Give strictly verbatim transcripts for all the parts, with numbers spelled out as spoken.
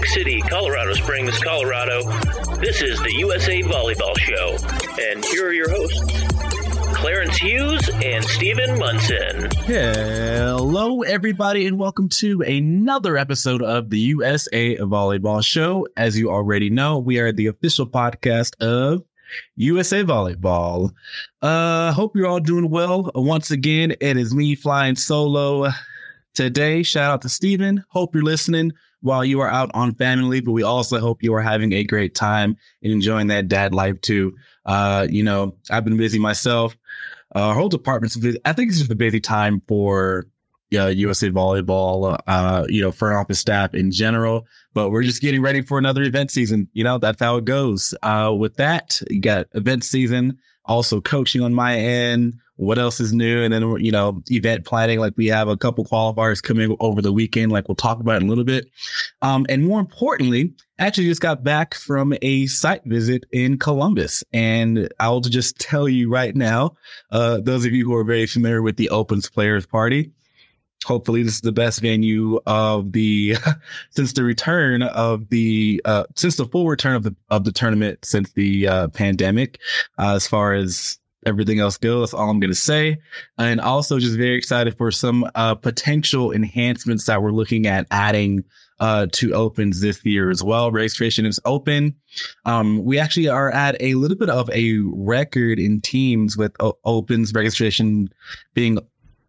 City, Colorado Springs, Colorado. This is the U S A Volleyball Show, and here are your hosts, Clarence Hughes and Stephen Munson. Hello, everybody, and welcome to another episode of the U S A Volleyball Show. As you already know, we are the official podcast of U S A Volleyball. Uh, hope you're all doing well. Once again, it is me flying solo today. Shout out to Stephen. Hope you're listening while you are out on family leave, but we also hope you are having a great time and enjoying that dad life too. Uh, you know, I've been busy myself. Uh, our whole department's busy. I think it's just a busy time for uh, U S A Volleyball, uh, you know, front office staff in general. But we're just getting ready for another event season. You know, that's how it goes. Uh, with that, you got event season, also coaching on my end. What else is new? And then, you know, event planning, like we have a couple qualifiers coming over the weekend, like we'll talk about in a little bit. Um, and more importantly, actually just got back from a site visit in Columbus. And I'll just tell you right now, uh, those of you who are very familiar with the Opens Players Party, hopefully this is the best venue of the, since the return of the, uh, since the full return of the, of the tournament since the uh, pandemic, uh, as far as everything else goes. That's all I'm going to say. And also just very excited for some uh, potential enhancements that we're looking at adding uh, to Opens this year as well. Registration is open. Um, we actually are at a little bit of a record in teams with o- Opens registration being,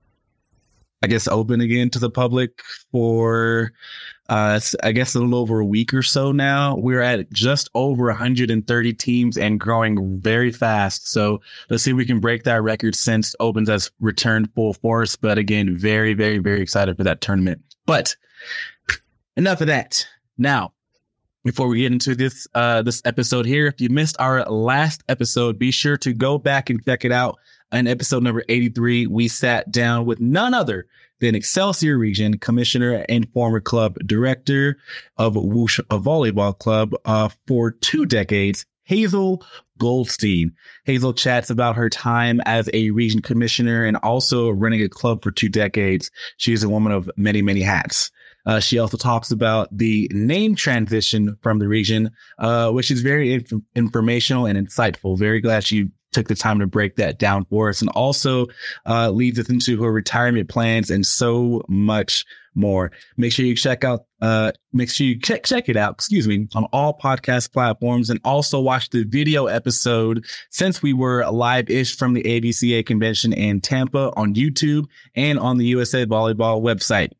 I guess, open again to the public for, uh, I guess, a little over a week or so now. We're at just over one hundred thirty teams and growing very fast. So let's see if we can break that record since Opens has returned full force. But again, very, very, very excited for that tournament. But enough of that. Now, before we get into this, uh, this episode here, if you missed our last episode, be sure to go back and check it out. In episode number eighty-three, we sat down with none other than Excelsior Region Commissioner and former club director of Whoosh Volleyball Club uh, for two decades, Hazel Goldstein. Hazel chats about her time as a region commissioner and also running a club for two decades. She's a woman of many, many hats. Uh, she also talks about the name transition from the region, uh, which is very inf- informational and insightful. Very glad she took the time to break that down for us, and also uh, leads us into her retirement plans and so much more. Make sure you check out, uh, make sure you check, check it out, excuse me, on all podcast platforms, and also watch the video episode since we were live-ish from the A V C A convention in Tampa on YouTube and on the U S A Volleyball website.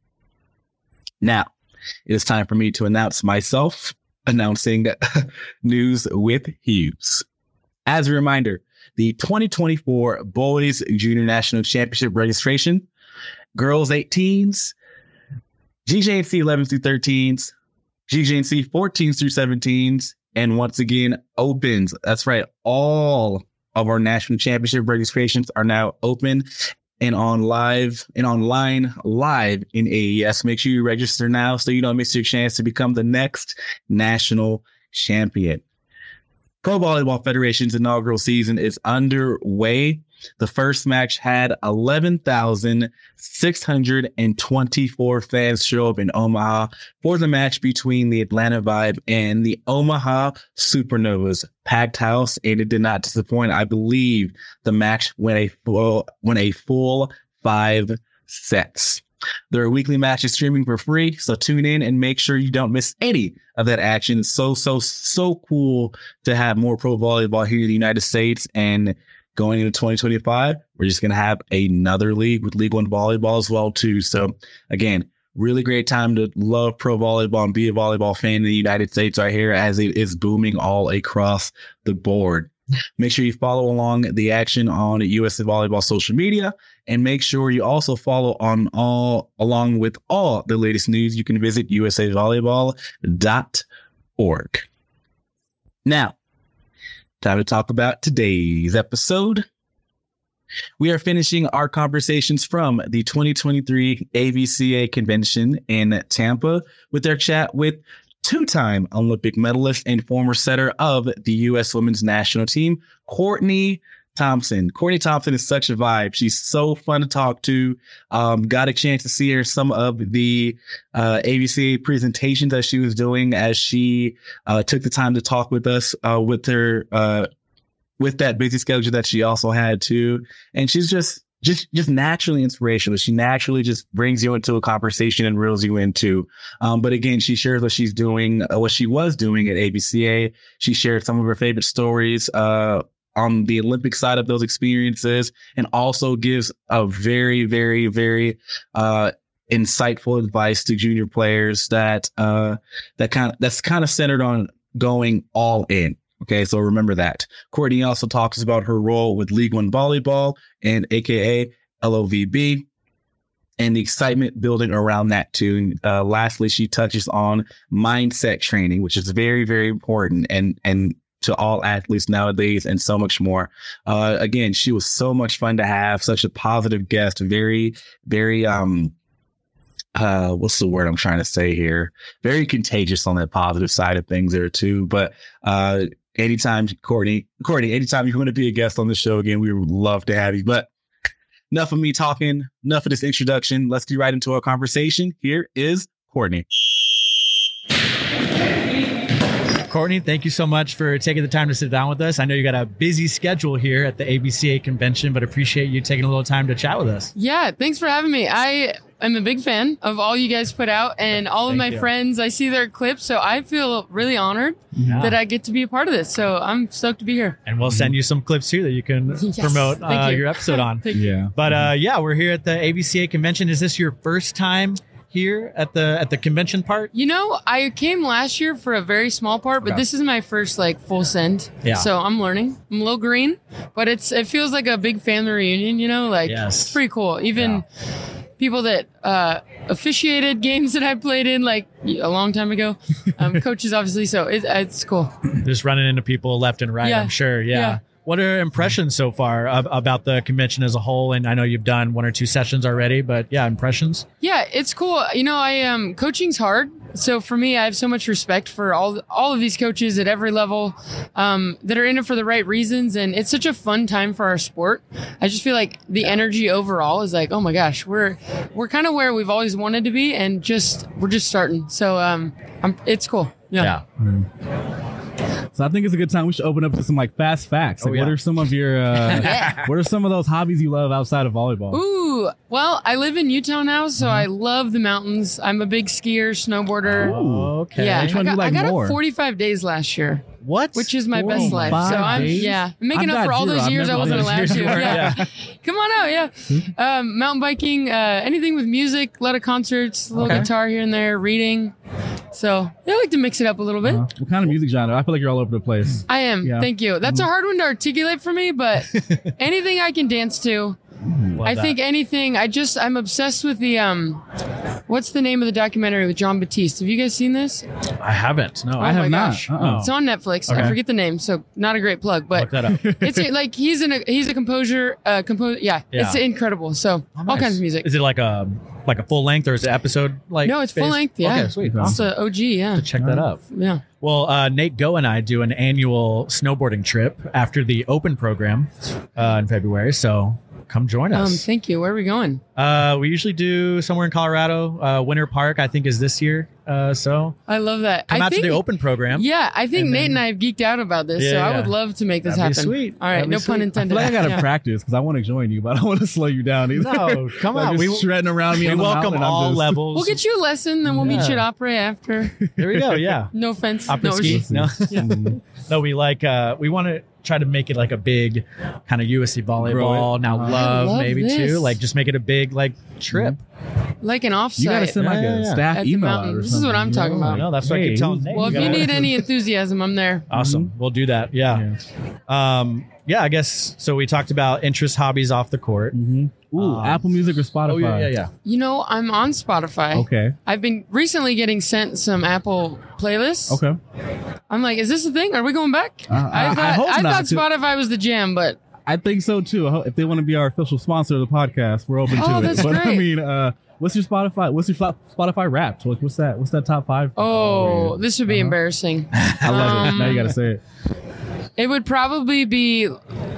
Now, it is time for me to announce myself, announcing news with Hughes. As a reminder, the twenty twenty-four Boys Junior National Championship registration, girls eighteens, G J N C elevens through thirteens, G J N C fourteens through seventeens, and once again, Opens. That's right. All of our national championship registrations are now open and on live and online live in A E S. Make sure you register now so you don't miss your chance to become the next national champion. Pro Volleyball Federation's inaugural season is underway. The first match had eleven thousand six hundred twenty-four fans show up in Omaha for the match between the Atlanta Vibe and the Omaha Supernovas. Packed house, and it did not disappoint. I believe the match went a full, went a full five sets. There are weekly matches streaming for free, so tune in and make sure you don't miss any of that action. It's so, so, so cool to have more pro volleyball here in the United States. And going into twenty twenty-five, we're just going to have another league with League One volleyball as well, too. So, again, really great time to love pro volleyball and be a volleyball fan in the United States right here as it is booming all across the board. Make sure you follow along the action on U S A Volleyball social media, and make sure you also follow on all along with all the latest news. You can visit U S A volleyball dot org. Now, time to talk about today's episode. We are finishing our conversations from the twenty twenty-three A V C A convention in Tampa with our chat with two-time Olympic medalist and former setter of the U S women's national team, Courtney Thompson. Courtney Thompson is such a vibe. She's so fun to talk to. Um, got a chance to see her some of the uh, A B C A presentations that she was doing as she uh, took the time to talk with us uh, with her uh, with that busy schedule that she also had too. And she's just just just naturally inspirational. She naturally just brings you into a conversation and reels you into. Um, but again, she shares what she's doing, uh, what she was doing at A B C A. She shared some of her favorite stories uh, on the Olympic side of those experiences, and also gives a very, very, very uh, insightful advice to junior players that uh, that kind of that's kind of centered on going all in. Okay, so remember that. Courtney also talks about her role with League One Volleyball and A K A L O V B and the excitement building around that too. Uh, lastly, she touches on mindset training, which is very, very important and and to all athletes nowadays, and so much more. Uh, again, she was so much fun to have, such a positive guest, very, very um. Uh, what's the word I'm trying to say here? Very contagious on that positive side of things there too. But uh, anytime, Courtney, Courtney, anytime you want to be a guest on the show again, we would love to have you. But enough of me talking, enough of this introduction. Let's get right into our conversation. Here is Courtney. Courtney, thank you so much for taking the time to sit down with us. I know you got a busy schedule here at the A B C A convention, but appreciate you taking a little time to chat with us. Yeah, thanks for having me. I am a big fan of all you guys put out and all of Thank my you. friends. I see their clips, so I feel really honored Yeah. that I get to be a part of this. So I'm stoked to be here. And we'll send you some clips too that you can Yes, promote thank uh, you. your episode on. Thank you. Yeah. But uh, yeah, we're here at the A B C A convention. Is this your first time here at the at the convention part? You know, I came last year for a very small part, but Okay. this is my first like full send. Yeah. So I'm learning. I'm a little green, but it's it feels like a big family reunion, you know, like Yes. it's pretty cool. Even people that uh, officiated games that I played in like a long time ago, um, coaches obviously. So it, it's cool. Just running into people left and right, Yeah. I'm sure. Yeah. Yeah. What are impressions so far ab- about the convention as a whole? And I know you've done one or two sessions already, but yeah, impressions. Yeah, it's cool. You know, I um coaching's hard. So for me, I have so much respect for all all of these coaches at every level um, that are in it for the right reasons, and it's such a fun time for our sport. I just feel like the energy overall is like, oh my gosh, we're we're kind of where we've always wanted to be, and just we're just starting. So um, I'm, it's cool. Yeah. So I think it's a good time. We should open up to some like fast facts. Like, Oh, yeah. what are some of your, uh, what are some of those hobbies you love outside of volleyball? Ooh, well, I live in Utah now, so I love the mountains. I'm a big skier, snowboarder. Ooh. Okay. Yeah, Which one I do got, you like I got more? up forty-five days last year, What? which is my best life. forty-five So I'm days? yeah, I'm making I've up for got all zero. those I've years I never wasn't done allowed those to. years you weren't, Yeah. Come on out, yeah. Um, mountain biking, uh, anything with music, a lot of concerts, a little Okay. guitar here and there, reading. So I like to mix it up a little bit. Uh, what kind of music genre? I feel like you're all over the place. I am. Yeah. Thank you. That's a hard one to articulate for me, but anything I can dance to. Love I that. think anything. I just I'm obsessed with the um, what's the name of the documentary with John Batiste? Have you guys seen this? I haven't. No, Oh I have my not. gosh. Uh-uh. It's on Netflix. Okay. I forget the name, so not a great plug, but Look that up. it's like he's an he's a composer. Uh, composer. Yeah, Yeah. it's incredible. So all Nice. kinds of music. Is it like a like a full length or is it episode like? No, it's full based? length, yeah. Okay, sweet. Okay. It's Awesome. a O G. Yeah, To check that out. yeah. Well, uh, Nate Go and I do an annual snowboarding trip after the Open program uh, in February. So come join Um, us. thank you. Where are we going? uh, we usually do somewhere in Colorado. Uh, Winter Park, I think, is this year. Uh, so I love that. come I out think, to the Open program. Yeah, I think And Nate then- and I have geeked out about this, Yeah, so I yeah. would love to make this That'd be happen. sweet. All right, That'd be no sweet. pun I intended. feel like I gotta Yeah. practice because I want to join you, but I don't want to slow you down either. No, come Like, on. just We, shredding around me. we on the welcome mountain, I'm all just- levels. We'll get you a lesson, then we'll meet you at Yeah. Opry after. There we go. Yeah. No offense. Opera no, ski. it's- No. Mhm. No, we like uh we want to try to make it like a big kind of U S C volleyball, Grow it. now Uh-huh. love, I love maybe this. too. Like just make it a big like trip. like an offsite. You gotta send like Yeah, a yeah, yeah. staff At the email out mountain. or This is what something, I'm you talking know? about. No, that's what I Hey, keep telling who's- Nate. Well, if you gotta- need any enthusiasm, I'm there. awesome, we'll do that. Yeah. Um. Yeah. I guess so. We talked about interests, hobbies off the court. Mhm. Ooh, Um, Apple Music or Spotify? Oh yeah, yeah, yeah. You know, I'm on Spotify. Okay. I've been recently getting sent some Apple playlists. Okay. I'm like, is this a thing? Are we going back? Uh, I- I thought, hope I not thought to- Spotify was the jam, but I think so too. I hope- If they want to be our official sponsor of the podcast, we're open to Oh, it. that's But I great. mean, uh, what's your Spotify? What's your Fla- Spotify Wrapped? Like, what's that? What's that top five? oh, yeah. this would be Uh-huh. embarrassing. I love it. um, Now you gotta say it. It would probably be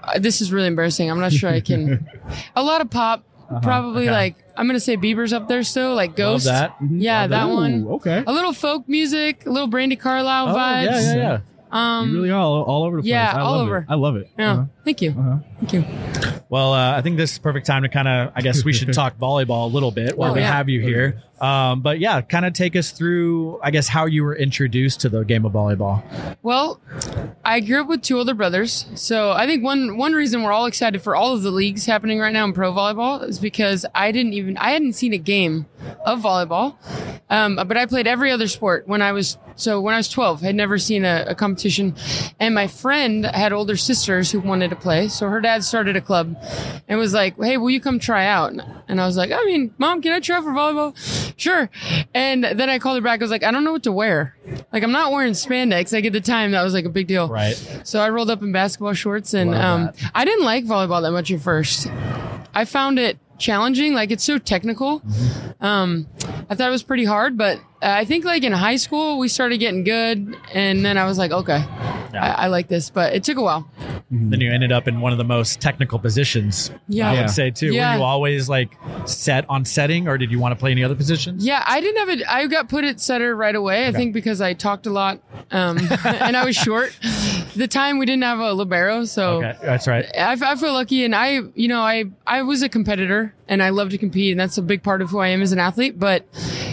uh, this is really embarrassing. I'm not sure I can. A lot of pop, uh-huh, probably okay. like, I'm going to say Bieber's up there still, like Ghost. Love that. Mhm. Yeah, Love that Ooh, one. Okay. A little folk music, a little Brandy Carlisle Oh, vibes. yeah, yeah, yeah. Um, You really are all, all over the place. yeah, I all love over. It. I love it. Yeah, Uh-huh. thank you. Uh-huh. Thank you. Well, uh, I think this is the perfect time to kind of, I guess we should talk volleyball a little bit while Oh, we yeah. have you here. Um, but yeah, kind of take us through, I guess, how you were introduced to the game of volleyball. Well, I grew up with two older brothers, so I think one one reason we're all excited for all of the leagues happening right now in pro volleyball is because I didn't even I hadn't seen a game of volleyball, um, but I played every other sport when I was so when I was twelve. I'd never seen a, a competition, and my friend had older sisters who wanted to play, so her dad started a club, and was like, "Hey, will you come try out?" And I was like, "I mean, Mom, can I try for volleyball?" Sure. And then I called her back. I was like, I don't know what to wear. Like, I'm not wearing spandex. Like, at the time, that was like a big deal. Right. So I rolled up in basketball shorts, and Love um, that. I didn't like volleyball that much at first. I found it challenging. Like, it's so technical. Mm-hmm. Um, I thought it was pretty hard, but I think like in high school, we started getting good. And then I was like, okay, Yeah. I, I like this, but it took a while. Then you ended up in one of the most technical positions, Yeah. I Yeah. would say, too. Yeah. Were you always like set on setting, or did you want to play any other positions? Yeah, I didn't have it. I got put at setter right away. I think because I talked a lot, um, and I was short. The time we didn't have a libero, so Okay, that's right. I, I feel lucky. And I, you know, I I was a competitor, and I love to compete, and that's a big part of who I am as an athlete. But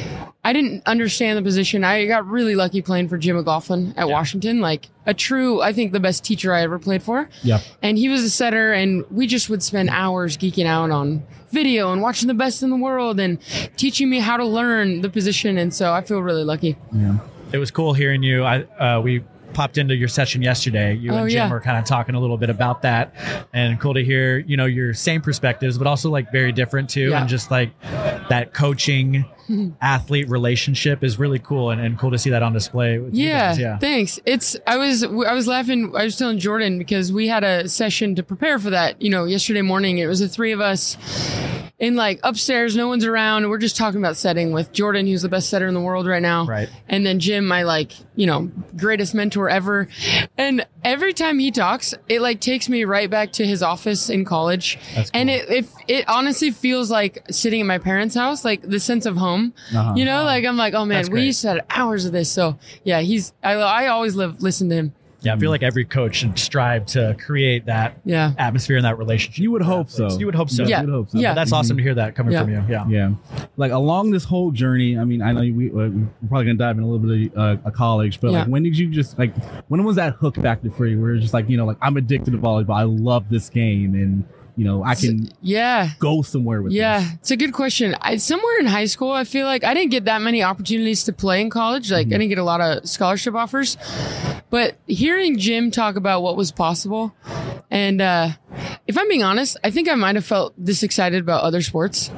I didn't understand the position. I got really lucky playing for Jim McLaughlin at Washington, like a true, I think, the best teacher I ever played for. Yeah. And he was a setter, and we just would spend hours geeking out on video and watching the best in the world and teaching me how to learn the position. And so I feel really lucky. Yeah. It was cool hearing you. I uh, we popped into your session yesterday. You Oh, and Jim yeah. were kind of talking a little bit about that, and cool to hear, you know, your same perspectives, but also like very different too. Yeah. And just like that coaching athlete relationship is really cool, and, and cool to see that on display. With you Yeah, guys. Yeah. thanks. It's I was I was laughing. I was telling Jordan because we had a session to prepare for that. You know, yesterday morning it was the three of us in like upstairs. No one's around. And we're just talking about setting with Jordan, who's the best setter in the world right now. Right. And then Jim, my like you know greatest mentor ever. And every time he talks, it like takes me right back to his office in college. That's cool. And it, it it honestly feels like sitting in my parents' house, like the sense of home. Uh-huh. You know, like I'm like, oh man, That's we great. used to have hours of this. So yeah, he's I I always live listen to him. Yeah, I feel like every coach should strive to create that Yeah. atmosphere and that relationship. You would with hope athletes. so. You would hope so. Yeah. You would hope so. Yeah. But that's awesome to hear that coming Yeah. from you. Yeah. Yeah. Like along this whole journey, I mean, I know we, uh, we're probably going to dive in a little bit of uh, a college, but like Yeah. when did you just like, when was that hook factor for you where it's just like, you know, like I'm addicted to volleyball. I love this game and, you know, I can Yeah. go somewhere with Yeah, this. it's a good question. I, somewhere in high school, I feel like I didn't get that many opportunities to play in college. Like, I didn't get a lot of scholarship offers. But hearing Jim talk about what was possible, and uh, if I'm being honest, I think I might have felt this excited about other sports.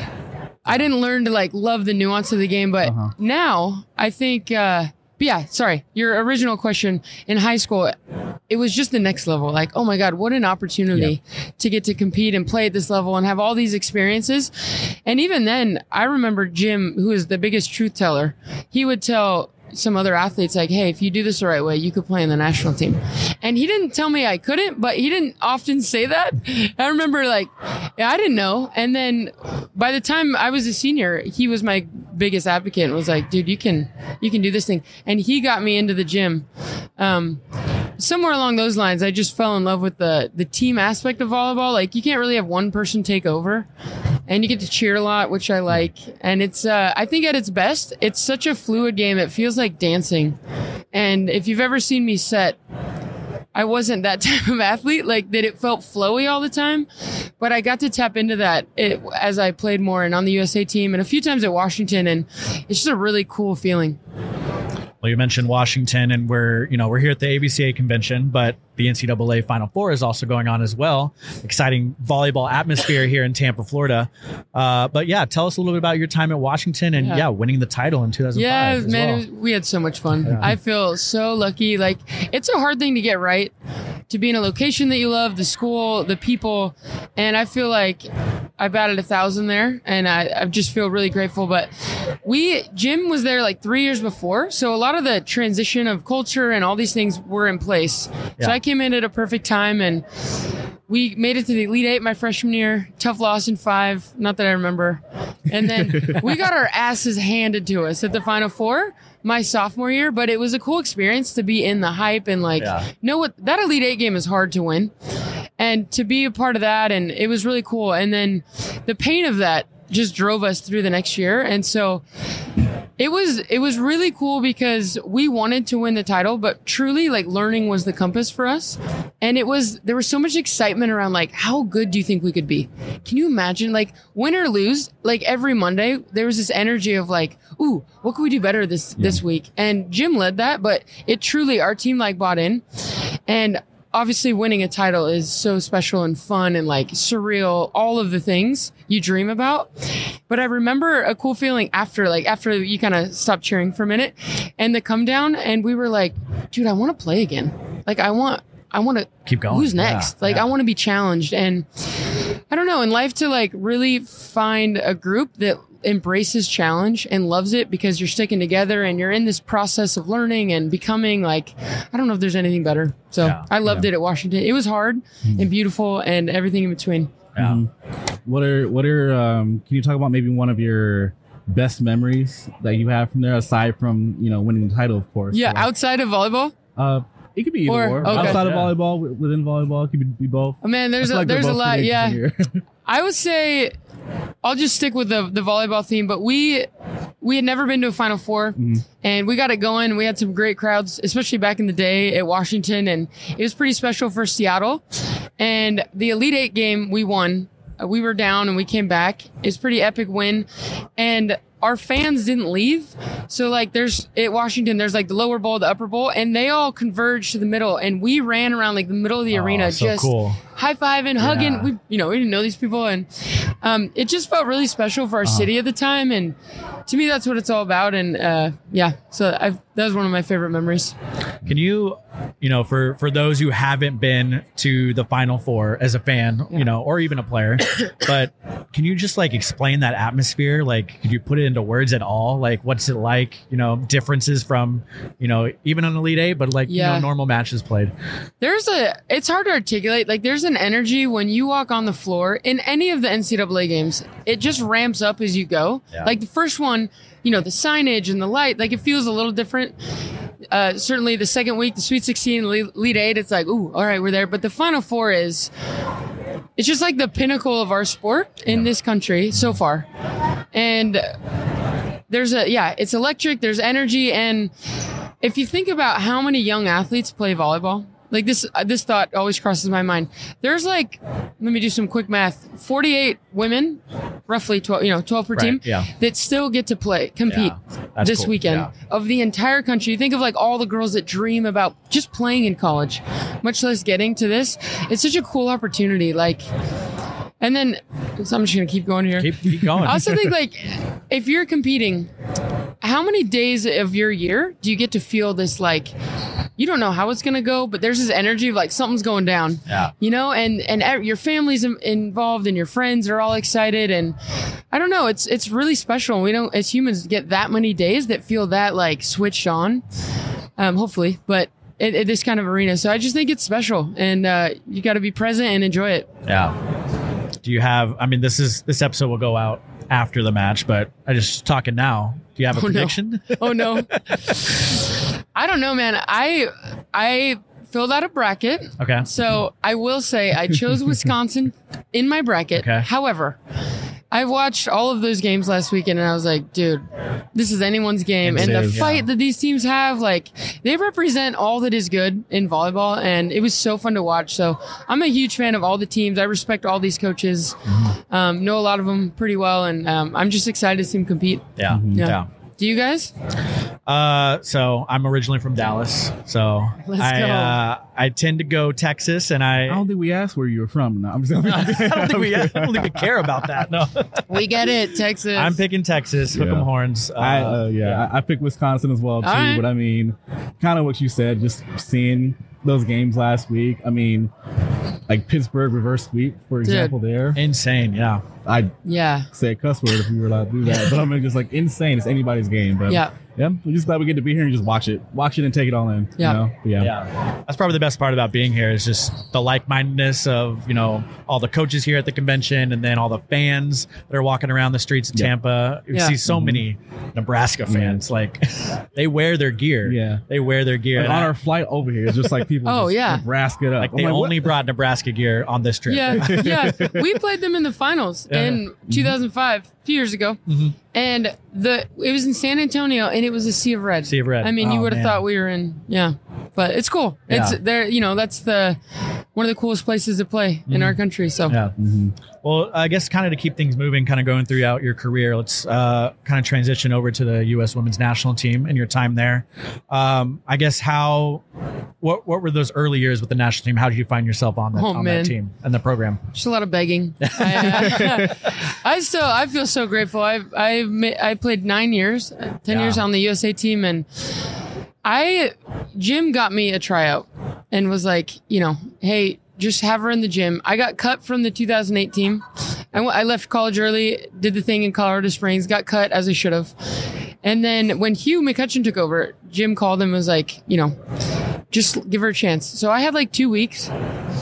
I didn't learn to like love the nuance of the game, but Uh-huh. now I think. Uh, but yeah, sorry. Your original question in high school, it was just the next level. Like, oh my God, what an opportunity to get to compete and play at this level and have all these experiences. And even then, I remember Jim, who is the biggest truth teller, he would tell some other athletes like, hey, if you do this the right way, you could play in the national team. And he didn't tell me I couldn't, but he didn't often say that. I remember like, yeah, I didn't know. And then by the time I was a senior, he was my biggest advocate and was like, dude, you can, you can do this thing. And he got me into the gym. Um, somewhere along those lines, I just fell in love with the, the team aspect of volleyball. Like you can't really have one person take over. And you get to cheer a lot, which I like. And it's, uh, I think at its best, it's such a fluid game. It feels like dancing. And if you've ever seen me set, I wasn't that type of athlete, like that it felt flowy all the time. But I got to tap into that it, as I played more and on the U S A team and a few times at Washington. And it's just a really cool feeling. Well, you mentioned Washington, and we're, you know, we're here at the A B C A convention, but the N C double A Final Four is also going on as well. Exciting volleyball atmosphere here in Tampa, Florida. Uh, but yeah, tell us a little bit about your time at Washington and yeah, Yeah. winning the title in two thousand five. Yeah, as man, well. it was, we had so much fun. I feel so lucky. Like, it's a hard thing to get right, to be in a location that you love, the school, the people. And I feel like I batted a thousand there, and I, I just feel really grateful. But we, Jim was there like three years before. So a lot of the transition of culture and all these things were in place. Yeah. So I came in at a perfect time, and we made it to the Elite Eight my freshman year. Tough loss in five. Not that I remember. And then we got our asses handed to us at the Final Four my sophomore year. But it was a cool experience to be in the hype and like Yeah. know what that Elite Eight game is hard to win. And to be a part of that, and it was really cool. And then the pain of that just drove us through the next year. And so it was it was really cool because we wanted to win the title, but truly like learning was the compass for us. And it was there was so much excitement around like how good do you think we could be? Can you imagine like win or lose? Like every Monday there was this energy of like, ooh, what can we do better this this week? And Jim led that, but it truly our team like bought in. And obviously winning a title is so special and fun and like surreal, all of the things you dream about. But I remember a cool feeling after, like after you kind of stopped cheering for a minute and the come down, and we were like, dude, I want to play again. Like I want, I want to Keep going. Who's next? Yeah, like yeah. I want to be challenged. And I don't know, in life to like really find a group that embraces challenge and loves it because you're sticking together and you're in this process of learning and becoming like, I don't know if there's anything better. So Yeah, I loved it at Washington. It was hard Mm-hmm. and beautiful and everything in between. Yeah. Mhm. What are what are um can you talk about maybe one of your best memories that you have from there aside from, you know, winning the title, of course? Yeah, So, outside of volleyball. uh it could be either Or- or. okay. Outside of Yeah. volleyball, wi- within volleyball, it could be both. Oh man, there's I feel a like they're there's a both lot. pretty Yeah. interesting here. I would say I'll just stick with the the volleyball theme, but we we had never been to a Final Four, and we got it going. We had some great crowds, especially back in the day at Washington, and it was pretty special for Seattle. And the Elite Eight game we won. Uh, We were down and we came back. It's a pretty epic win, and our fans didn't leave. So like there's at Washington, there's like the lower bowl, the upper bowl, and they all converged to the middle, and we ran around like the middle of the Oh, arena, so just cool. high fiving, hugging. Yeah. We, you know, we didn't know these people, and um, it just felt really special for our Uh-huh. city at the time. And to me, that's what it's all about. And uh, yeah, so I've, that was one of my favorite memories. Can you, you know, for for those who haven't been to the Final Four as a fan, you know, or even a player, but can you just like explain that atmosphere? Like, could you put it into words at all? Like, what's it like? You know, differences from, you know, even an Elite Eight, but like, Yeah. you know, normal matches played. There's a, it's hard to articulate. Like there's an energy when you walk on the floor in any of the N C double A games. It just ramps up as you go. Yeah. Like the first one, you know, the signage and the light, like it feels a little different. Uh, certainly the second week, the Sweet sixteen, Elite Eight, it's like, ooh, all right, we're there. But the Final Four is, it's just like the pinnacle of our sport in this country so far. And there's a, yeah, it's electric, there's energy. And if you think about how many young athletes play volleyball, like this, uh, this thought always crosses my mind. There's like, let me do some quick math, forty-eight women, roughly twelve, you know, twelve per Right, team yeah. that still get to play, compete Yeah, that's this cool, weekend yeah. of the entire country. You think of like all the girls that dream about just playing in college, much less getting to this. It's such a cool opportunity. Like, and then, so I'm just going to keep going here. Keep, keep going. I also think like if you're competing, how many days of your year do you get to feel this like you don't know how it's going to go, but there's this energy of like something's going down, Yeah. you know, and, and ev- your family's im- involved and your friends are all excited. And I don't know, it's, it's really special. We don't, as humans, get that many days that feel that like switched on, um, hopefully, but in, in this kind of arena. So I just think it's special, and uh, you got to be present and enjoy it. Yeah. Do you have, I mean, this is, this episode will go out after the match, but I just talking now. Do you have a Oh, no. prediction? Oh no. I don't know, man. I I filled out a bracket. Okay. So I will say I chose Wisconsin in my bracket. Okay. However, I watched all of those games last weekend and I was like, dude, this is anyone's game. It And the is, yeah. fight that these teams have, like, they represent all that is good in volleyball. And it was so fun to watch. So I'm a huge fan of all the teams. I respect all these coaches, Mm-hmm. um, know a lot of them pretty well. And um, I'm just excited to see them compete. Yeah. Yeah. Yeah. Do you guys? Uh, so I'm originally from Dallas, so Let's I go. uh, I tend to go Texas, and I I don't think we asked where you were from. No, I'm just I don't think we I don't think we care about that. No, We get it, Texas. I'm picking Texas. Hook 'em Yeah. horns. Uh, I uh, yeah, I, I picked Wisconsin as well too. All right. But I mean, kind of what you said, just seeing those games last week. I mean, like Pittsburgh reverse sweep, for example. There, insane. Yeah. I'd Yeah. say a cuss word if we were allowed to do that, but I mean, just like insane. It's anybody's game, but Yeah. Yeah, we're just glad we get to be here and just watch it, watch it and take it all in. Yeah. You know? yeah, Yeah, that's probably the best part about being here is just the like-mindedness of, you know, all the coaches here at the convention and then all the fans that are walking around the streets of Yeah. Tampa. You Yeah. see so Mhm. many Nebraska fans. Like, they wear their gear. Yeah. They wear their gear. Like And on I- our flight over here, it's just like people. Oh, just yeah. Nebraska it up. like I'm they like, what? only brought Nebraska gear on this trip. Yeah, yeah. We played them in the finals Yeah. in two thousand five, a few years ago, Mhm. and the it was in San Antonio, and it was a sea of red. Sea of red. I mean, you Oh, would have man. thought we were in, yeah, but it's cool. It's Yeah. there, you know. That's the one of the coolest places to play in our country. So Yeah. Mhm. Well, I guess kind of to keep things moving, kind of going throughout your career, let's uh, kind of transition over to the U S women's national team and your time there. Um, I guess how, what what were those early years with the national team? How did you find yourself on that, Oh, on man. that team and the program? just a lot of begging. I, I still I feel so grateful. I I ma- I played nine years, ten Yeah. years on the U S A team, and I Jim got me a tryout and was like, you know, hey, just have her in the gym. I got cut from the two thousand eight team. I, went, I left college early, did the thing in Colorado Springs, got cut as I should have. And then when Hugh McCutcheon took over, Jim called and was like, you know, just give her a chance. So I had like two weeks.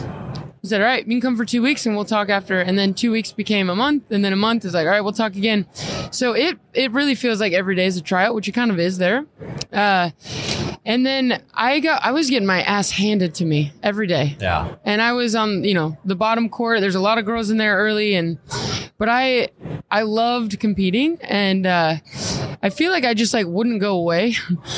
He said, all right, you can come for two weeks and we'll talk after. And then two weeks became a month. And then a month is like, all right, we'll talk again. So it, it really feels like every day is a tryout, which it kind of is there. Uh, and then I got, I was getting my ass handed to me every day. Yeah. And I was on, you know, the bottom court. There's a lot of girls in there early. And, but I, I loved competing. And, uh, I feel like I just like wouldn't go away.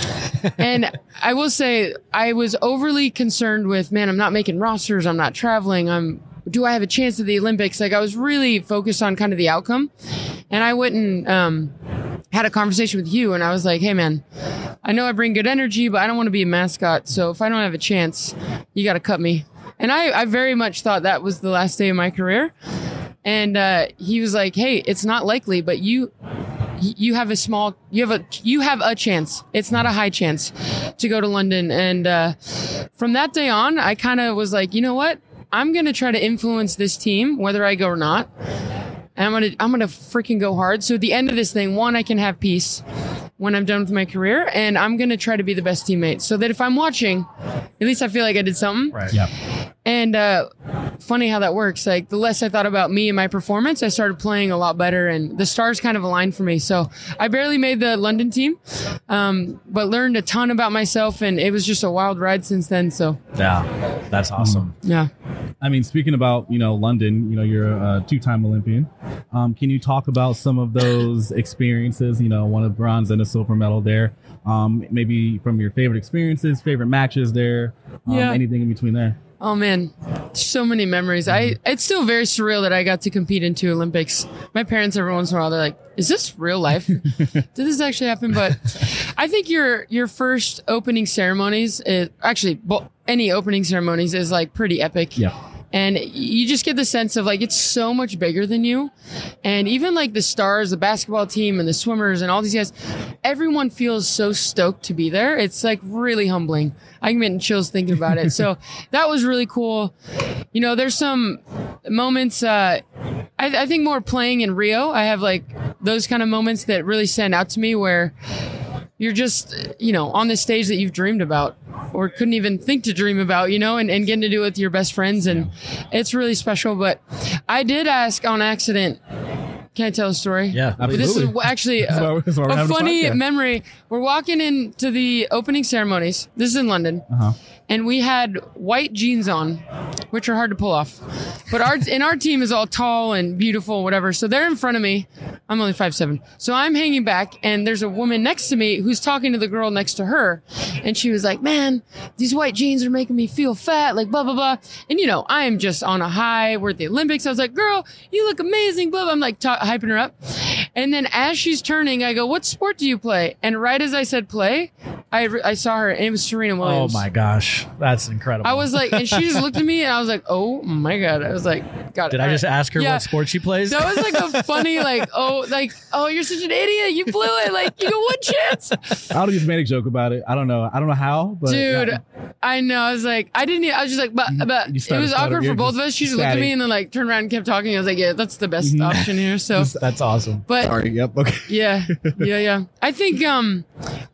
And I will say I was overly concerned with, man, I'm not making rosters. I'm not traveling. I'm, do I have a chance at the Olympics? Like I was really focused on kind of the outcome. And I went and, um, had a conversation with Hugh and I was like, hey man, I know I bring good energy, but I don't want to be a mascot. So if I don't have a chance, you got to cut me. And I, I very much thought that was the last day of my career. And, uh, he was like, hey, it's not likely, but you, you have a small, you have a, you have a chance. It's not a high chance to go to London. And, uh, from that day on, I kind of was like, you know what? I'm going to try to influence this team, whether I go or not. And I'm going to, I'm going to freaking go hard. So at the end of this thing, one, I can have peace when I'm done with my career. And I'm going to try to be the best teammate so that if I'm watching, at least I feel like I did something. Right. Yeah. And uh, funny how that works. Like the less I thought about me and my performance, I started playing a lot better, and the stars kind of aligned for me. So I barely made the London team, um, but learned a ton about myself, and it was just a wild ride since then. So Yeah. That's awesome. yeah. I mean, speaking about, you know, London, you know, you're a two-time Olympian. Um, can you talk about some of those experiences, you know, one a bronze and a silver medal there? Um, maybe from your favorite experiences, favorite matches there, um, Yeah. anything in between there? Oh man, so many memories. I it's still very surreal that I got to compete in two Olympics. My parents every once in a while they're like, "Is this real life? Did this actually happen?" But I think your your first opening ceremonies, is, actually, well, any opening ceremonies is like pretty epic. Yeah. And you just get the sense of like, it's so much bigger than you. And even like the stars, the basketball team and the swimmers and all these guys, everyone feels so stoked to be there. It's like really humbling. I'm getting chills thinking about it. So that was really cool. You know, there's some moments, uh, I, I think more playing in Rio. I have like those kind of moments that really stand out to me where you're just, you know, on the stage that you've dreamed about or couldn't even think to dream about, you know, and, and getting to do it with your best friends. And it's really special. But I did ask on accident, can I tell a story? Yeah. This is actually That's why- a, that's why we're a having a funny podcast. memory. We're walking into the opening ceremonies. This is in London. Uh-huh. And we had white jeans on, which are hard to pull off. But our and our team is all tall and beautiful, whatever. So they're in front of me. I'm only five seven. So I'm hanging back, and there's a woman next to me who's talking to the girl next to her. And she was like, man, these white jeans are making me feel fat, like blah, blah, blah. And, you know, I am just on a high. We're at the Olympics. I was like, girl, you look amazing, blah, blah. I'm like ta- hyping her up. And then as she's turning, I go, what sport do you play? And right as I said play, I, re- I saw her, and it was Serena Oh Williams. my gosh. That's incredible. I was like, and she just looked at me, and I was like, oh my God. I was like, got it. Did I All just right. ask her Yeah. what sport she plays? That was like a funny, like, oh, like, oh, you're such an idiot. You blew it. Like, you got one chance. I'll just make a joke about it. I don't know. I don't know how, but Dude, yeah. I know. I was like, I didn't, I was just like, but, but You it started was stuttering. awkward for You're both of just us. She just looked at me static. and then like turned around and kept talking. I was like, yeah, that's the best Mhm. option here. So, That's awesome. but Sorry. Yep. Okay. yeah, yeah, yeah. I think, um,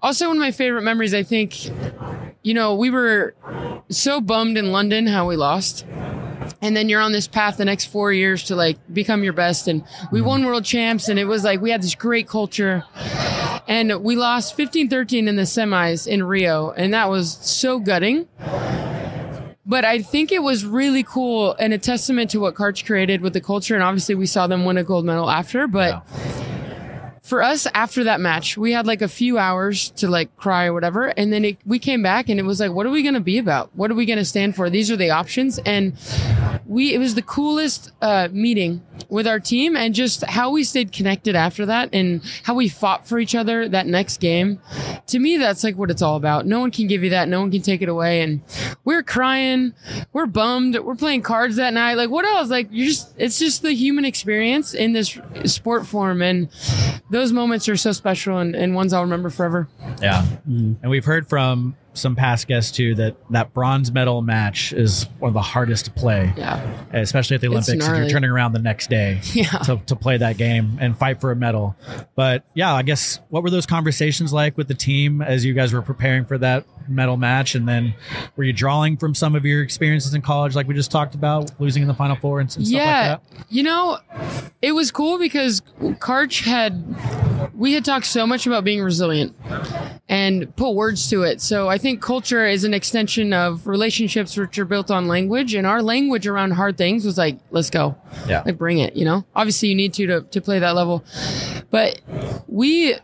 also one of my favorite memories, I think, you know, we were so bummed in London how we lost. And then you're on this path the next four years to like become your best. And we won world champs, and it was like we had this great culture. And we lost fifteen thirteen in the semis in Rio, and that was so gutting. But I think it was really cool and a testament to what Karch created with the culture. And obviously we saw them win a gold medal after. But yeah. for us, after that match, we had like a few hours to like cry or whatever. And then it, we came back and it was like, what are we going to be about? What are we going to stand for? These are the options. And we, it was the coolest uh, meeting with our team, and just how we stayed connected after that and how we fought for each other that next game. To me, that's like what it's all about. No one can give you that. No one can take it away. And we're crying. We're bummed. We're playing cards that night. Like, what else? Like, you're just, it's just the human experience in this sport form. And those moments are so special, and, and ones I'll remember forever. Yeah. Mm-hmm. And we've heard from some past guests too that that bronze medal match is one of the hardest to play. Yeah. Especially at the Olympics, if you're turning around the next day yeah. to, to play that game and fight for a medal. But yeah, I guess what were those conversations like with the team as you guys were preparing for that medal match? And then were you drawing from some of your experiences in college, like we just talked about, losing in the Final Four and, and yeah. stuff like that? You know, it was cool because Karch had, we had talked so much about being resilient and put words to it. So I think culture is an extension of relationships which are built on language, and our language around hard things was like, let's go. Yeah. Like, bring it, you know? Obviously you need to, to, to play that level. But we,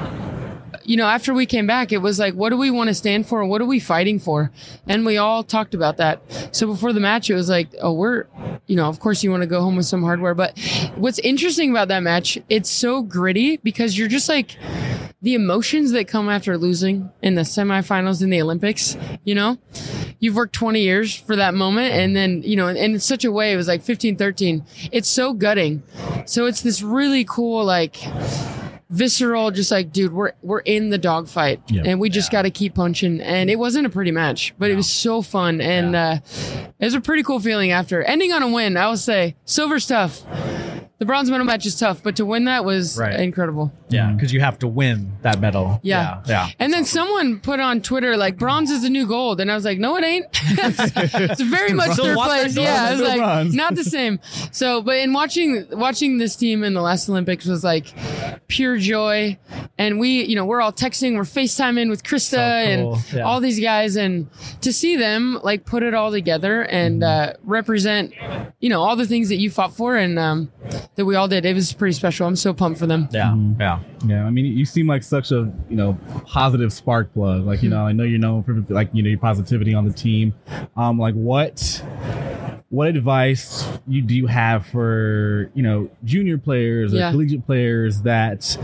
you know, after we came back, it was like, what do we want to stand for? What are we fighting for? And we all talked about that. So before the match, it was like, oh, we're, you know, of course you want to go home with some hardware. But what's interesting about that match, it's so gritty because you're just like, the emotions that come after losing in the semifinals in the Olympics, you know, you've worked twenty years for that moment. And then, you know, and in such a way, it was like fifteen thirteen. It's so gutting. So it's this really cool, like, visceral, just like, dude, we're we're in the dogfight, yep. and we just yeah. got to keep punching. And it wasn't a pretty match, but no. it was so fun, and yeah. uh, it was a pretty cool feeling after ending on a win. I will say, silver's tough. The bronze medal match is tough, but to win that was right. incredible. Yeah, because you have to win that medal. Yeah. yeah. yeah. And then someone put on Twitter, like, bronze is the new gold. And I was like, no, it ain't. It's very much third place. Yeah, I was like, bronze. Not the same. So, but in watching watching this team in the last Olympics was like pure joy. And we, you know, we're all texting, we're FaceTiming with Krista so cool. and yeah. all these guys. And to see them, like, put it all together and mm-hmm. uh, represent, you know, all the things that you fought for and um, that we all did. It was pretty special. I'm so pumped for them. Yeah. Mm-hmm. Yeah. Yeah. I mean, you seem like such a, you know, positive spark plug. Like, you know, I know you're known for, like, you know, your positivity on the team. Um, like, what, what advice you do you have for, you know, junior players or yeah. collegiate players that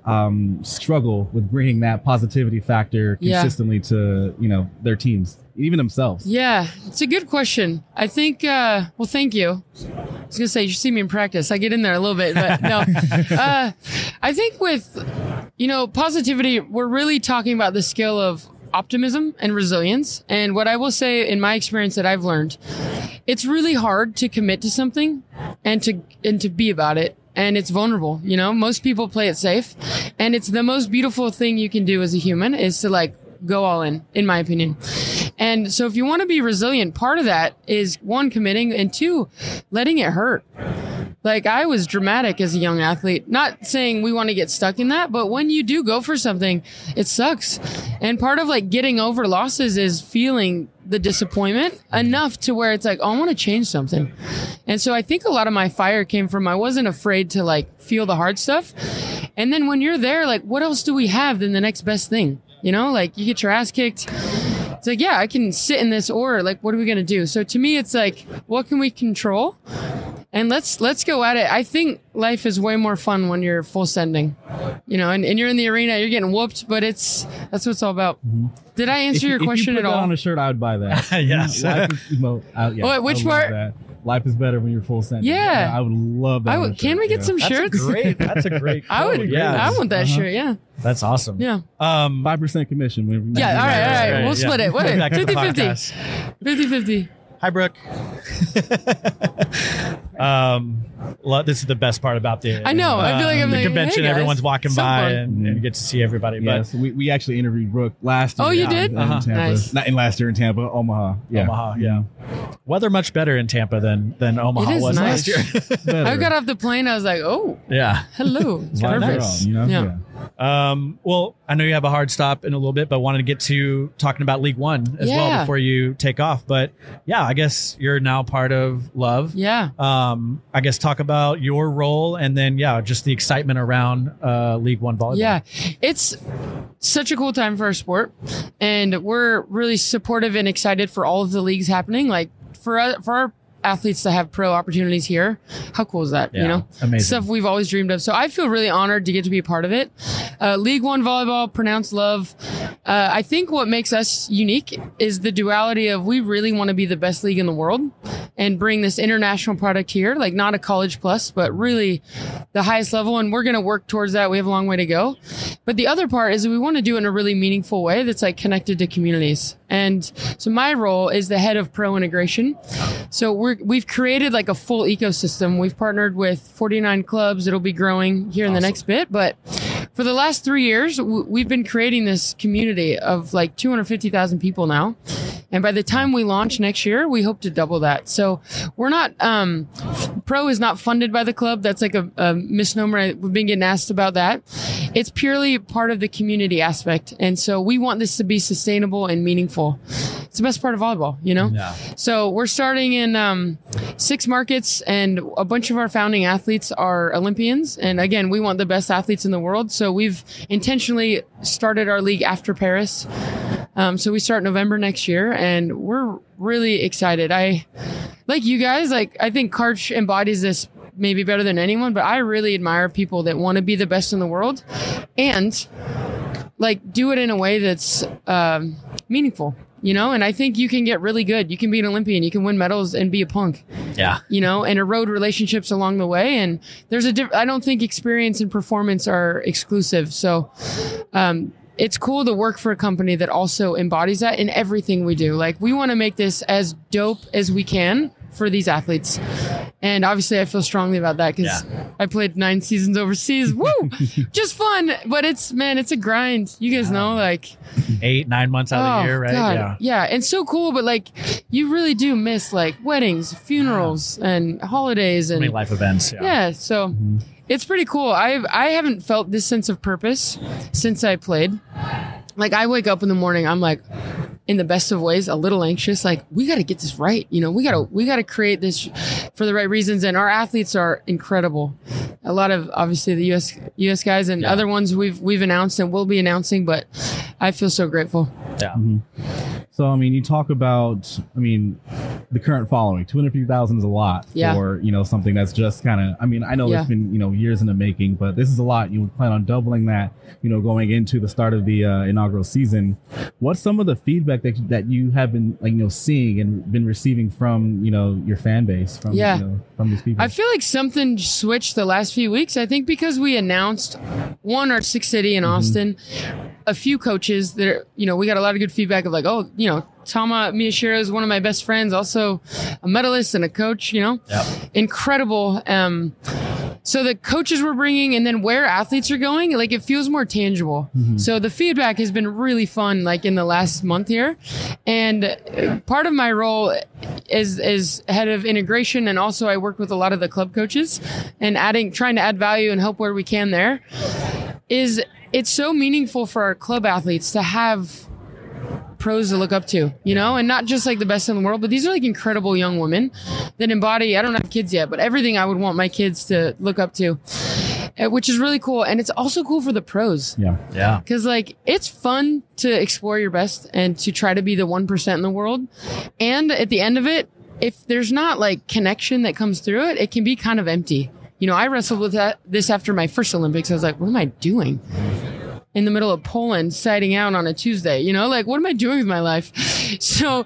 um, struggle with bringing that positivity factor consistently yeah. to, you know, their teams, even themselves? Yeah, it's a good question. I think, uh, well, thank you. I was going to say, you should see me in practice. I get in there a little bit, but no. uh, I think with, you know, positivity, we're really talking about the skill of optimism and resilience. And what I will say in my experience that I've learned, it's really hard to commit to something and to, and to be about it. And it's vulnerable. You know, most people play it safe, and it's the most beautiful thing you can do as a human is to like go all in, in my opinion. And so if you want to be resilient, part of that is one, committing, and two, letting it hurt. Like, I was dramatic as a young athlete, not saying we want to get stuck in that, but when you do go for something, it sucks. And part of like getting over losses is feeling the disappointment enough to where it's like, oh, I want to change something. And so I think a lot of my fire came from, I wasn't afraid to like feel the hard stuff. And then when you're there, like, what else do we have than the next best thing? You know, like, you get your ass kicked. It's like, yeah, I can sit in this, or like, what are we going to do? So to me, it's like, what can we control? And let's let's go at it. I think life is way more fun when you're full sending, you know, and, and you're in the arena, you're getting whooped, but it's that's what it's all about. Mm-hmm. Did I answer if, your if question you put at all? That on a shirt, I would buy that. Yes. Life is, well, I, yeah, oh, which part? That. Life is better when you're full sending. Yeah. yeah, I would love that. I would, can we get yeah. some that's shirts? A great, that's a great. I would. Yeah, I want that uh-huh. shirt. Yeah. That's awesome. Yeah. Um, five percent commission. Yeah. All right. All right. right we'll yeah. split it. What? fifty fifty. fifty fifty. Hi, Brooke. Um, lo- this is the best part about the. I know. I feel like I'm the like, convention. hey guys, Everyone's walking so by fun. and, and you get to see everybody. But Yes, we, we actually interviewed Brooke last year. Oh, you in- did? in Uh-huh. Tampa. Nice. Not in last year in Tampa, Omaha. Yeah. Omaha, yeah. Weather much better in Tampa than than Omaha It is was nice. last year. Better. I got off the plane. I was like, oh, yeah. hello. It's Why not? perfect. You know? Yeah. Um, well, I know you have a hard stop in a little bit, but wanted to get to talking about League One as well Yeah. before you take off. But yeah, I guess you're now part of Love. Yeah. Um, I guess talk about your role and then yeah, just the excitement around uh, League One volleyball. Yeah, it's such a cool time for our sport, and we're really supportive and excited for all of the leagues happening. Like for uh, for our athletes to have pro opportunities here, how cool is that? Yeah, You know, amazing. stuff we've always dreamed of. So I feel really honored to get to be a part of it. Uh, League One volleyball, pronounced Love. Uh, I think what makes us unique is the duality of we really want to be the best league in the world and bring this international product here, like not a college plus, but really the highest level. And we're going to work towards that. We have a long way to go. But the other part is we want to do it in a really meaningful way that's like connected to communities. And so my role is the head of pro integration. So we're, we've created like a full ecosystem. We've partnered with forty-nine clubs. It'll be growing here in the next bit. But for the last three years, w- we've been creating this community of like two hundred fifty thousand people now. And by the time we launch next year, we hope to double that. So we're not, um, pro is not funded by the club. That's like a, a misnomer. I- We've been getting asked about that. It's purely part of the community aspect. And so we want this to be sustainable and meaningful. It's the best part of volleyball, you know? Yeah. So we're starting in um, six markets, and a bunch of our founding athletes are Olympians. And again, we want the best athletes in the world. So we've intentionally started our league after Paris. Um, so we start November next year, and we're really excited. I, like you guys, like I think Karch embodies this maybe better than anyone, but I really admire people that want to be the best in the world and like do it in a way that's um, meaningful. You know, and I think you can get really good. You can be an Olympian, you can win medals and be a punk, Yeah. you know, and erode relationships along the way. And there's a diff- I don't think experience and performance are exclusive. So, um, it's cool to work for a company that also embodies that in everything we do. Like we want to make this as dope as we can for these athletes. And obviously I feel strongly about that because Yeah. I played nine seasons overseas. Woo! Just fun. But it's, man, it's a grind. You guys know, like, Eight, nine months out of the year, right? Oh, God. Yeah. Yeah. And so cool, but like you really do miss like weddings, funerals, and holidays So and many life events. Yeah. yeah. So it's pretty cool. I I haven't felt this sense of purpose since I played. Like I wake up in the morning, I'm like, in the best of ways, a little anxious. Like we got to get this right. You know, we got to we got to create this for the right reasons. And our athletes are incredible. A lot of obviously the U S U S guys and Yeah. other ones we've we've announced and will be announcing. But I feel so grateful. Yeah. So, I mean, you talk about, I mean, the current following, two hundred fifty thousand is a lot Yeah. for, you know, something that's just kind of, I mean, I know Yeah. it's been, you know, years in the making, but this is a lot. You plan on doubling that, you know, going into the start of the uh, inaugural season. What's some of the feedback that, that you have been, like, you know, seeing and been receiving from, you know, your fan base, from, Yeah. you know, from these people? I feel like something switched the last few weeks. I think because we announced one, our sixth city in Austin, a few coaches that are, you know, we got a lot of good feedback of like, oh, you know, Tama Miyashiro is one of my best friends, also a medalist and a coach, you know, Yep. incredible. Um, so the coaches we're bringing and then where athletes are going, like it feels more tangible. So the feedback has been really fun, like in the last month here. And uh, part of my role is, is head of integration. And also I work with a lot of the club coaches and adding, trying to add value and help where we can there is it's so meaningful for our club athletes to have pros to look up to, you know, and not just like the best in the world, but these are like incredible young women that embody, I don't have kids yet, but everything I would want my kids to look up to, uh, which is really cool. And it's also cool for the pros. yeah. Yeah. Cause like it's fun to explore your best and to try to be the one percent in the world. And at the end of it, if there's not like connection that comes through it, it can be kind of empty. You know, I wrestled with that this after my first Olympics. I was like, what am I doing? In the middle of Poland, siding out on a Tuesday, you know, like what am I doing with my life? So,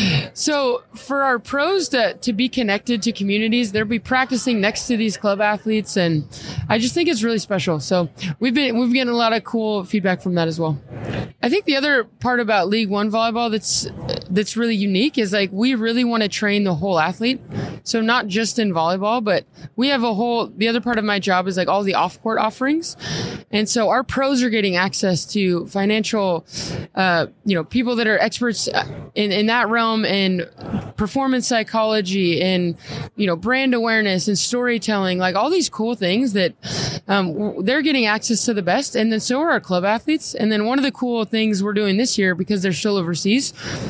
so for our pros to, to be connected to communities, they'll be practicing next to these club athletes. And I just think it's really special. So we've been, we've getting a lot of cool feedback from that as well. I think the other part about League One volleyball that's, that's really unique is like, we really want to train the whole athlete. So not just in volleyball, but we have a whole, the other part of my job is like all the off-court offerings. And so our pros are getting access to financial, uh, you know, people that are experts in, in that realm, in performance psychology, and, you know, brand awareness and storytelling, like all these cool things that um, they're getting access to the best. And then so are our club athletes. And then one of the cool things we're doing this year, because they're still overseas,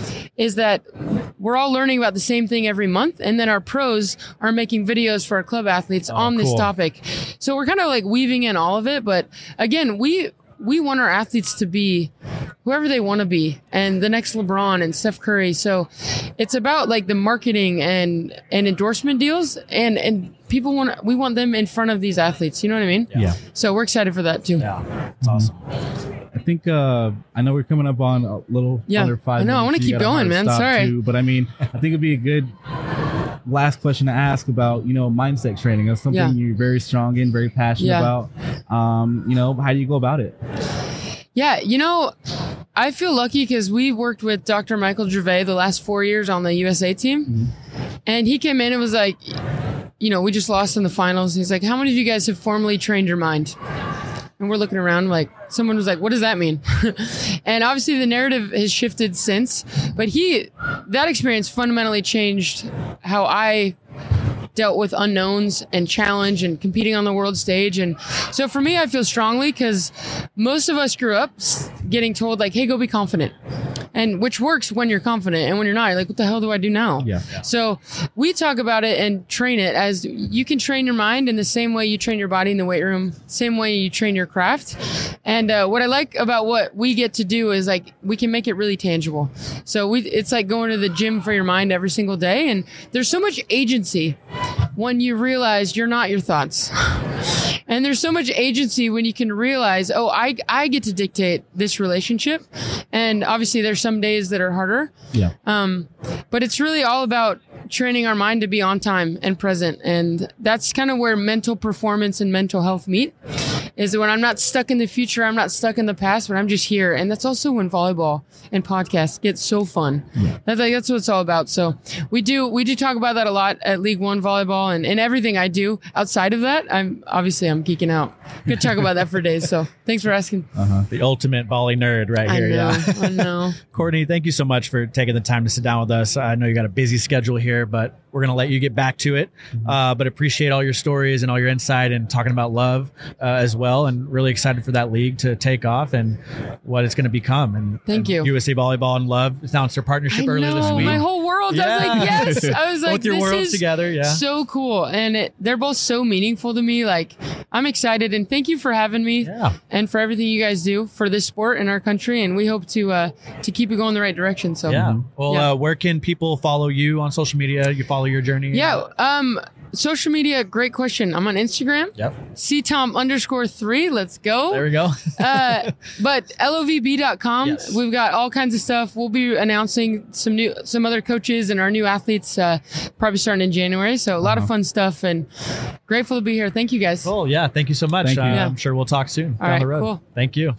is that we're all learning about the same thing every month. And then our pros are making videos for our club athletes Oh, on this cool. topic. So we're kind of like weaving in all of it. But again, we, we want our athletes to be whoever they want to be, and the next LeBron and Steph Curry. So it's about like the marketing and, and endorsement deals, and, and people want, we want them in front of these athletes. You know what I mean? Yeah. So we're excited for that too. Yeah, it's awesome. I think uh, I know we're coming up on a little Yeah, under five. I know. I minutes. wanna You keep got a going, hard man. stop Sorry. too, but I mean, I think it'd be a good last question to ask about, you know, mindset training. That's something Yeah. you're very strong in, very passionate Yeah. about. Um, you know, how do you go about it? Yeah, you know, I feel lucky because we worked with Doctor Michael Gervais the last four years on the U S A team. Mm-hmm. And he came in and was like, you know, we just lost in the finals. He's like, how many of you guys have formally trained your mind? And we're looking around like, someone was like, what does that mean? And obviously the narrative has shifted since. But he, that experience fundamentally changed how I dealt with unknowns and challenge and competing on the world stage. And so for me, I feel strongly because most of us grew up s- getting told like, hey, go be confident. And which works when you're confident, and when you're not, you're like, what the hell do I do now? Yeah. So we talk about it and train it as you can train your mind in the same way you train your body in the weight room, same way you train your craft. And uh, what I like about what we get to do is like we can make it really tangible. So we, it's like going to the gym for your mind every single day. And there's so much agency when you realize you're not your thoughts. And there's so much agency when you can realize, oh, I, I get to dictate this relationship. And obviously there's some days that are harder. Yeah. Um, but it's really all about training our mind to be on time and present. And that's kind of where mental performance and mental health meet, is when I'm not stuck in the future, I'm not stuck in the past, but I'm just here. And that's also when volleyball and podcasts get so fun. Yeah. That's like, that's what it's all about. So we do, we do talk about that a lot at League One volleyball, and, and everything I do outside of that. I'm obviously I'm geeking out. Could talk about that for days. So thanks for asking. The ultimate volley nerd right I here. know, Yeah. I know. Courtney, thank you so much for taking the time to sit down with us. I know you got a busy schedule here, but we're going to let you get back to it. Uh, but appreciate all your stories and all your insight and talking about love uh, as well. And really excited for that league to take off and what it's going to become. And Thank and you. U S A Volleyball and Love announced their partnership I earlier know, this week. my whole world. I was like, yes. I was like, Both your this worlds is together. Yeah. so cool. And it, they're both so meaningful to me. Like, I'm excited. And thank you for having me Yeah. and for everything you guys do for this sport in our country. And we hope to uh, to keep it going the right direction. So, Yeah. Well, Yeah. Uh, where can people follow you on social media? You follow your journey? Yeah. Um, social media, great question. I'm on Instagram. Yep. ctom underscore three. Let's go. There we go. uh, but L O V B dot com, Yes. we've got all kinds of stuff. We'll be announcing some new, some other coaches and our new athletes, uh, probably starting in January. So a lot of fun stuff, and grateful to be here. Thank you guys. Cool. Yeah. Thank you so much. Thank you. Uh, Yeah. I'm sure we'll talk soon All down right, the road. cool. Thank you.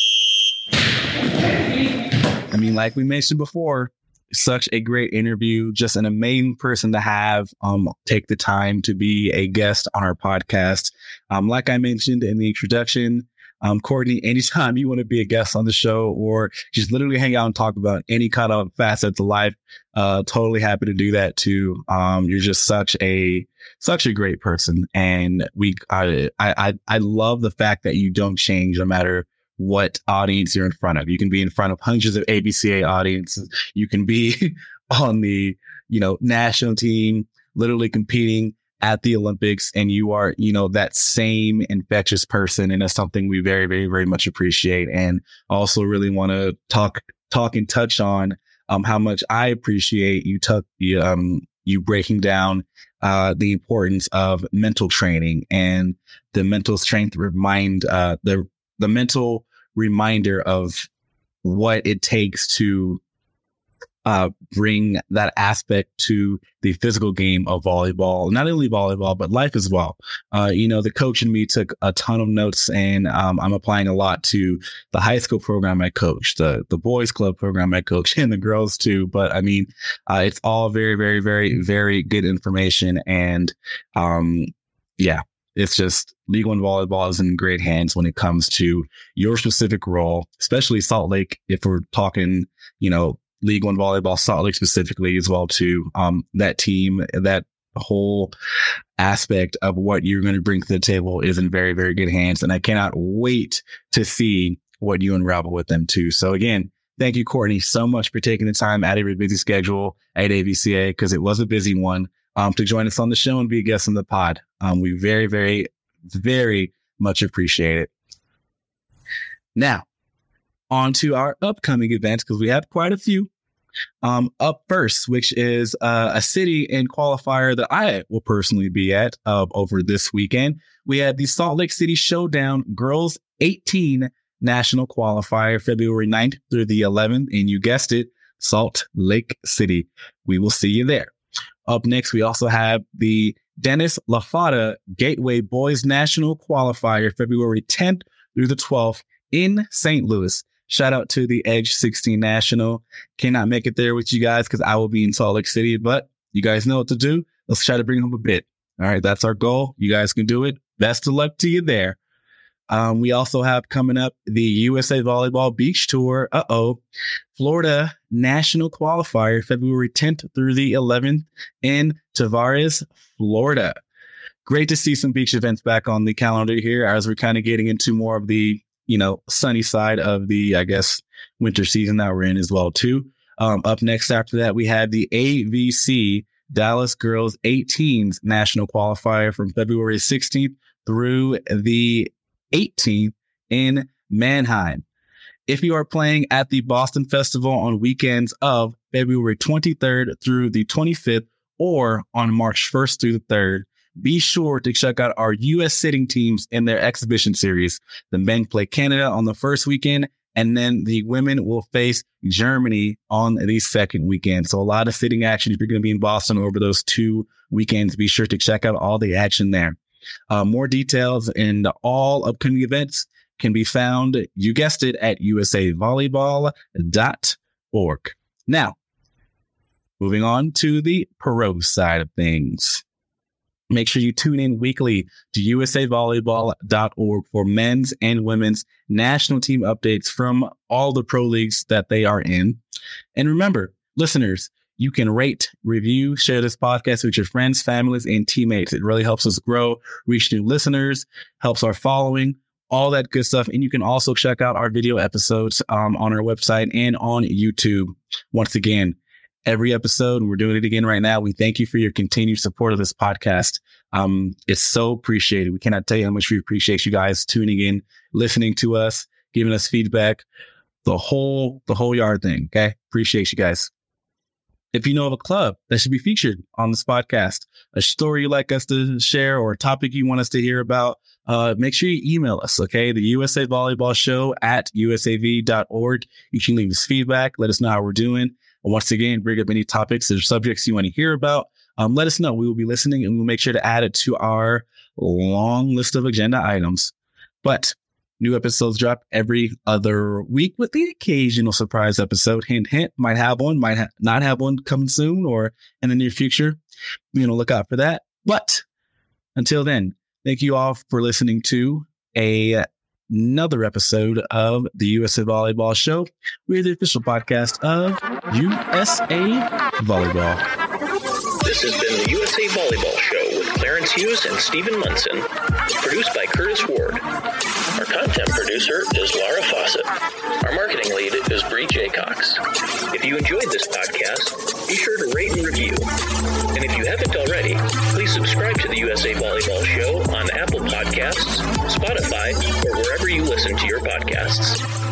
I mean, like we mentioned before, such a great interview, just an amazing person to have um, take the time to be a guest on our podcast. Um, like I mentioned in the introduction, um, Courtney, anytime you want to be a guest on the show or just literally hang out and talk about any kind of facets of life, uh, totally happy to do that too. Um, you're just such a such a great person, and we I I I love the fact that you don't change no matter what audience you're in front of. You can be in front of hundreds of A B C A audiences. You can be on the, you know, national team, literally competing at the Olympics, and you are, you know, that same infectious person. And that's something we very, very, very much appreciate. And also really want to talk, talk and touch on um, how much I appreciate you tuck you, um, you breaking down uh, the importance of mental training and the mental strength remind, uh, the, the mental reminder of what it takes to uh, bring that aspect to the physical game of volleyball, not only volleyball, but life as well. Uh, you know, the coach and me took a ton of notes, and um, I'm applying a lot to the high school program I coach, the, the boys club program I coach, and the girls too. But I mean, uh, it's all very, very, very, very good information. And um, yeah, it's just League One volleyball is in great hands when it comes to your specific role, especially Salt Lake. If we're talking, you know, League One volleyball, Salt Lake specifically as well too. Um, that team, that whole aspect of what you're going to bring to the table is in very, very good hands. And I cannot wait to see what you unravel with them too. So again, thank you, Courtney, so much for taking the time out of your busy schedule at A V C A, because it was a busy one, um, to join us on the show and be a guest on the pod. Um, we very, very, very much appreciate it. Now, on to our upcoming events, because we have quite a few. Um, up first, which is uh, a city and qualifier that I will personally be at uh, over this weekend. We had the Salt Lake City Showdown Girls eighteen National Qualifier, February ninth through the eleventh. And you guessed it, Salt Lake City. We will see you there. Up next, we also have the Dennis LaFada Gateway Boys National Qualifier, February tenth through the twelfth in Saint Louis. Shout out to the Edge sixteen National. Cannot make it there with you guys because I will be in Salt Lake City, but you guys know what to do. Let's try to bring home a bit. All right, that's our goal. You guys can do it. Best of luck to you there. Um, we also have coming up the U S A Volleyball Beach Tour. Uh-oh. Florida National Qualifier, February tenth through the eleventh in Tavares, Florida. Great to see some beach events back on the calendar here as we're kind of getting into more of the, you know, sunny side of the, I guess, winter season that we're in as well, too. Um, up next after that, we had the A V C Dallas Girls eighteens National Qualifier from February sixteenth through the eighteenth in Mannheim. If you are playing at the Boston Festival on weekends of February twenty-third through the twenty-fifth or on March first through the third, be sure to check out our U S sitting teams in their exhibition series. The men play Canada on the first weekend, and then the women will face Germany on the second weekend. So a lot of sitting action. If you're going to be in Boston over those two weekends, be sure to check out all the action there. Uh, more details and all upcoming events can be found, you guessed it, at u s a volleyball dot org. Now, moving on to the pro side of things. Make sure you tune in weekly to u s a volleyball dot org for men's and women's national team updates from all the pro leagues that they are in. And remember, listeners, you can rate, review, share this podcast with your friends, families, and teammates. It really helps us grow, reach new listeners, helps our following, all that good stuff. And you can also check out our video episodes um, on our website and on YouTube. Once again, every episode, we're doing it again right now. We thank you for your continued support of this podcast. Um, it's so appreciated. We cannot tell you how much we appreciate you guys tuning in, listening to us, giving us feedback, the whole, the whole yard thing. Okay. Appreciate you guys. If you know of a club that should be featured on this podcast, a story you'd like us to share or a topic you want us to hear about, uh, make sure you email us, okay? The U S A Volleyball Show at u s a v dot org. You can leave us feedback. Let us know how we're doing. And once again, bring up any topics or subjects you want to hear about. Um, let us know. We will be listening, and we'll make sure to add it to our long list of agenda items. But new episodes drop every other week with the occasional surprise episode. Hint, hint, might have one, might ha- not have one coming soon or in the near future. You know, look out for that. But until then, thank you all for listening to a, another episode of the U S A Volleyball Show. We're the official podcast of U S A Volleyball. This has been the U S A Volleyball Show with Clarence Hughes and Stephen Munson. Produced by Curtis Ward. Our content producer is Laura Fawcett. Our marketing lead is Bree Jaycox. If you enjoyed this podcast, be sure to rate and review. And if you haven't already, please subscribe to the U S A Volleyball Show on Apple Podcasts, Spotify, or wherever you listen to your podcasts.